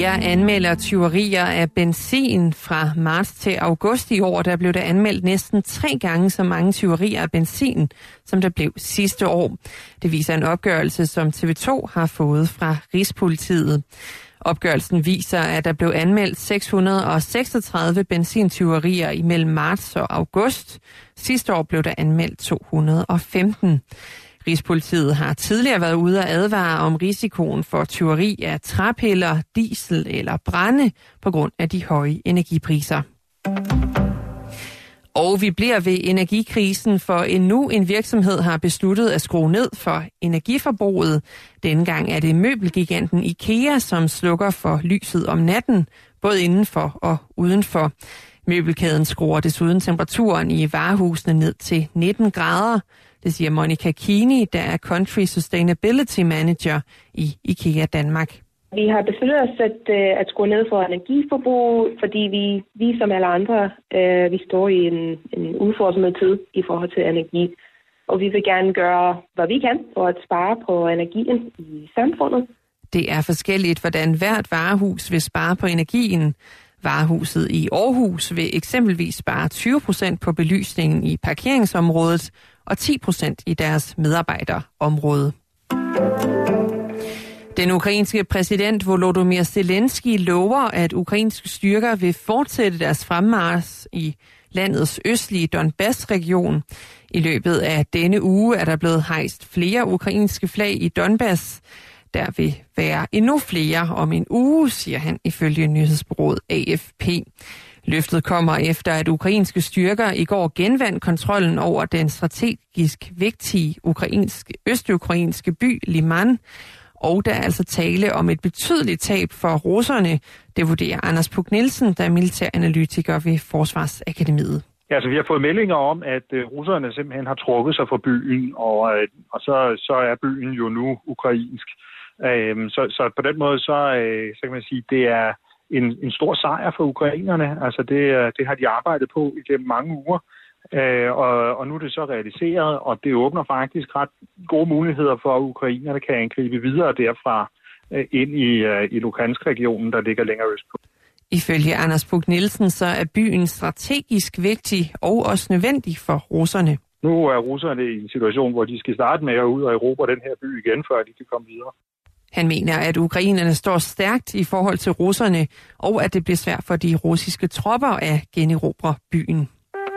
IKEA anmelder tyverier af benzin fra marts til august i år. Der blev der anmeldt næsten 3 gange så mange tyverier af benzin, som der blev sidste år. Det viser en opgørelse, som TV2 har fået fra Rigspolitiet. Opgørelsen viser, at der blev anmeldt 636 benzintyverier imellem marts og august. Sidste år blev der anmeldt 215. Rigspolitiet har tidligere været ude at advare om risikoen for tyveri af træpiller, diesel eller brænde på grund af de høje energipriser. Og vi bliver ved energikrisen, for endnu en virksomhed har besluttet at skrue ned for energiforbruget. Denne gang er det møbelgiganten IKEA, som slukker for lyset om natten, både indenfor og udenfor. Møbelkæden skruer desuden temperaturen i varehusene ned til 19 grader. Det siger Monica Kini, der er Country Sustainability Manager i IKEA Danmark. Vi har besluttet os at skrue ned for energiforbrug, fordi vi som alle andre, vi står i en udfordrende tid i forhold til energi. Og vi vil gerne gøre, hvad vi kan for at spare på energien i samfundet. Det er forskelligt, hvordan hvert varehus vil spare på energien. Varehuset i Aarhus vil eksempelvis spare 20% på belysningen i parkeringsområdet og 10% i deres medarbejderområde. Den ukrainske præsident Volodymyr Zelensky lover, at ukrainske styrker vil fortsætte deres fremmarch i landets østlige Donbass-region. I løbet af denne uge er der blevet hejst flere ukrainske flag i Donbass. Der vil være endnu flere om en uge, siger han ifølge nyhedsbureauet AFP. Løftet kommer efter, at ukrainske styrker i går genvandt kontrollen over den strategisk vigtige østukrainske by Liman. Og der er altså tale om et betydeligt tab for russerne. Det vurderer Anders Puk Nielsen, der er militæranalytiker ved Forsvarsakademiet. Ja, altså, vi har fået meldinger om, at russerne simpelthen har trukket sig fra byen, og så er byen jo nu ukrainsk. Så på den måde, så kan man sige, det er en stor sejr for ukrainerne. Altså det har de arbejdet på igennem mange uger, og nu er det så realiseret, og det åbner faktisk ret gode muligheder for, at ukrainerne kan angribe videre derfra ind i Luhansk-regionen, der ligger længere østpå. Ifølge Anders Puk Nielsen, så er byen strategisk vigtig og også nødvendig for russerne. Nu er russerne i en situation, hvor de skal starte med at ud og erobre den her by igen, før de kan komme videre. Han mener, at ukrainerne står stærkt i forhold til russerne, og at det bliver svært for de russiske tropper at generobre byen.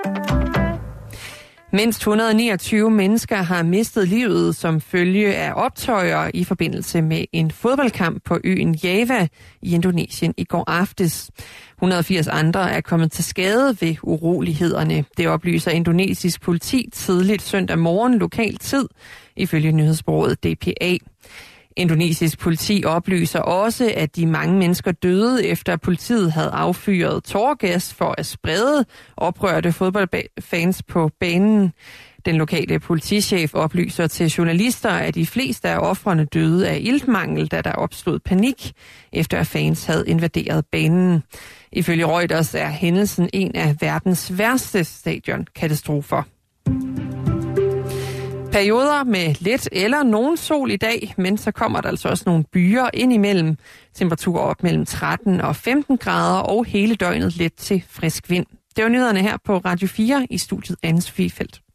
Mindst 129 mennesker har mistet livet som følge af optøjer i forbindelse med en fodboldkamp på øen Java i Indonesien i går aftes. 180 andre er kommet til skade ved urolighederne. Det oplyser indonesisk politi tidligt søndag morgen lokal tid, ifølge nyhedsbureauet DPA. Indonesisk politi oplyser også, at de mange mennesker døde, efter politiet havde affyret tåregas for at sprede oprørte fodboldfans på banen. Den lokale politichef oplyser til journalister, at de fleste af ofrene døde af iltmangel, da der opstod panik, efter at fans havde invaderet banen. Ifølge Reuters er hændelsen en af verdens værste stadionkatastrofer. Perioder med lidt eller nogen sol i dag, men så kommer der altså også nogle byer ind imellem. Temperaturer op mellem 13 og 15 grader og hele døgnet let til frisk vind. Det var nyhederne her på Radio 4 i studiet Anne-Sophie Feldt.